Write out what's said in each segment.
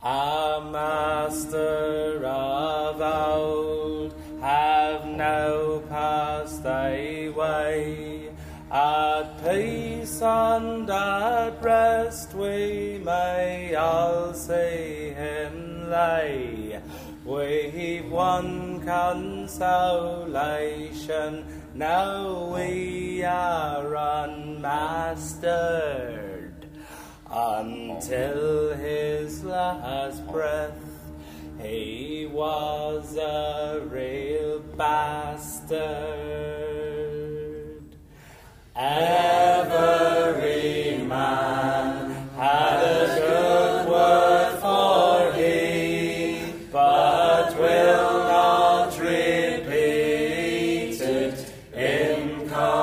A master of old have now passed away. At peace and at rest we may all see him lay. We've one consolation, now we are unmastered. Until his last breath, he was a real bastard. Every man had a good word for he, but will not repeat it in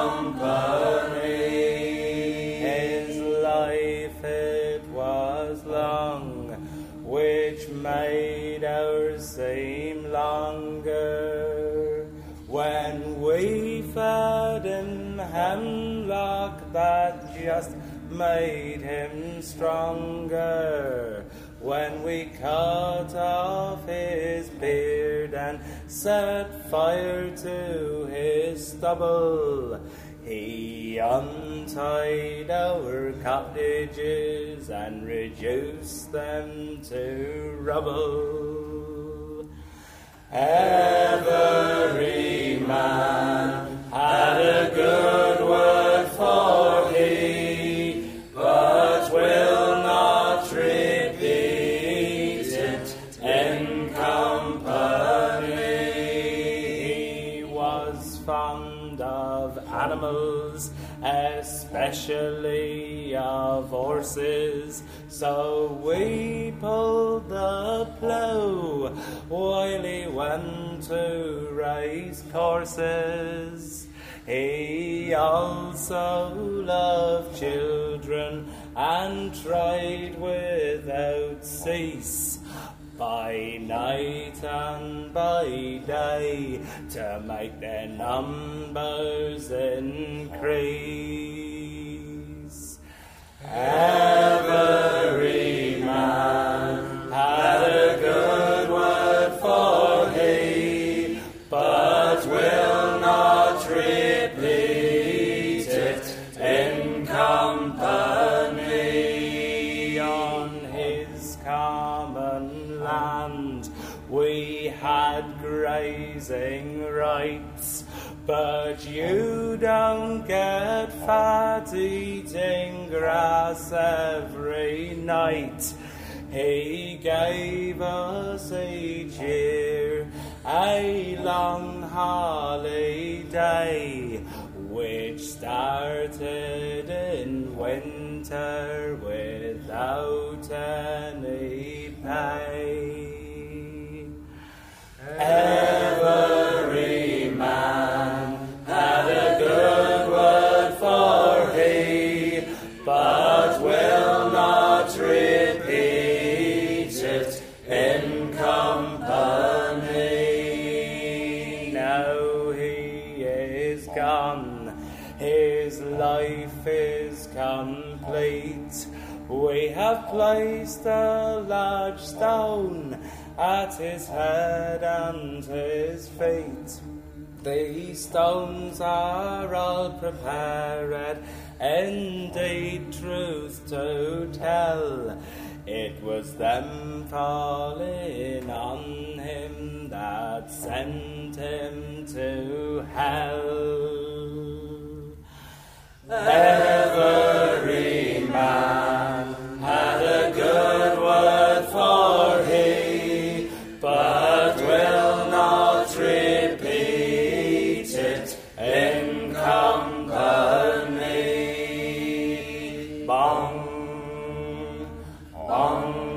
company. His life it was long, which made ours seem longer. When we fed him hemlock, that just made him stronger. When we cut off his beard and set fire to his stubble, he untied our cottages and reduced them to rubble. Every man had a good word for he, but will not repeat it in company. He was fond of animals, especially of horses, so we pulled the plough while he went to race courses. He also loved children and tried without cease, by night and by day, to make their numbers increase. Every man had a good word for he, but will not repeat it in company. On his common land we had grazing rights, but you don't get fat eating grass every night. He gave us each year a long holiday, which started in winter without any pay. Every man had a good word for he, but will not repeat it in company. Now he is gone, his life is complete. We have placed a large stone at his head and his feet. These stones are all prepared, indeed, truth to tell. It was them falling on him that sent him to hell. Every man had a good word for he, but will not repeat it in company. Bong, bong.